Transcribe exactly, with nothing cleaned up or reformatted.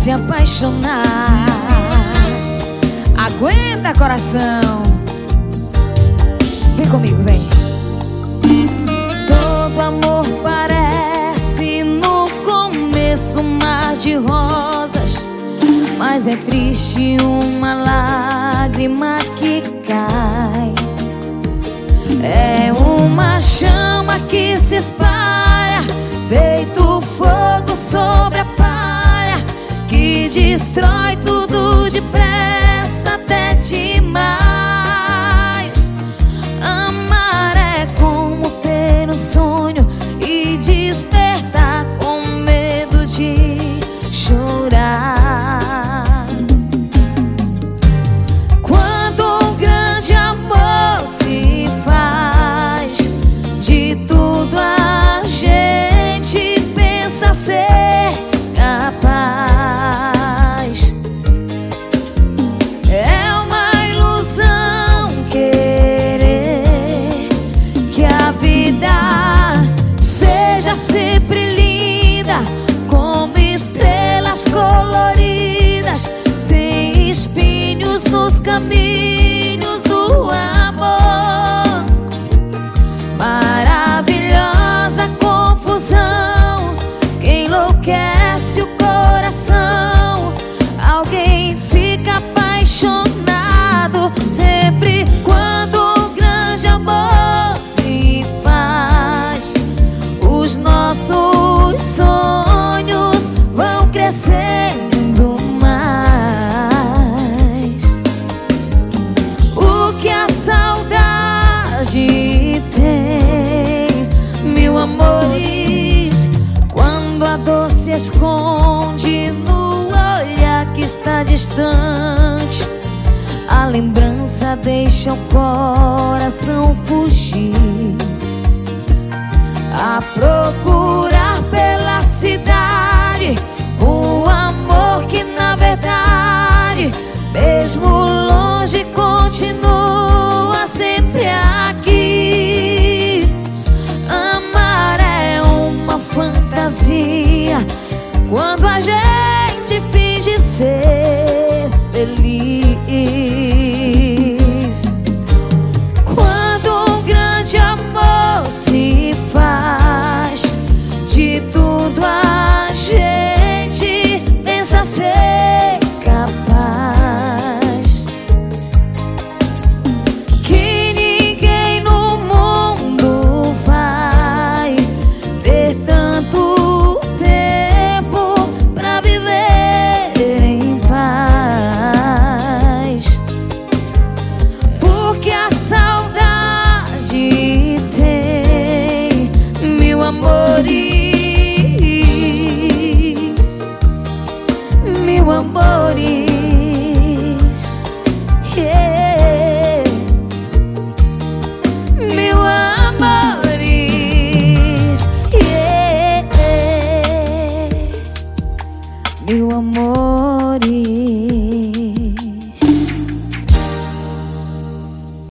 se apaixonar. Aguenta, coração. Vem comigo, vem. Todo amor parece no começo um mar de rosas, mas é triste uma lágrima que cai. É uma chama que se espalha, feito fogo sobre a palha, que destrói tudo depressa, até demais. Amar é como ter um sonho e despertar com medo de chorar. Quando um grande amor se faz, de tudo a gente pensa ser capaz. É uma ilusão querer que a vida seja sempre linda, como estrelas coloridas, sem espinhos nos caminhos do amor. Maravilhosa confusão que enlouquece o coração. Alguém fica apaixonado sempre quando um grande amor se faz. Os nossos sonhos vão crescendo mais. O que a saudade tem, mil amores, quando a dor se esconde no olhar que está distante. A lembrança deixa o coração fugir, a procurar pela cidade um amor que na verdade, mesmo longe, continua sempre aqui. Amar é uma fantasia quando a gente finge ser feliz. Quando um grande amor se faz, de tudo a gente pensa ser capaz. Que ninguém no mundo vai ter tanto tempo pra viver em paz, porque a saudade tem mil amores, mil amores.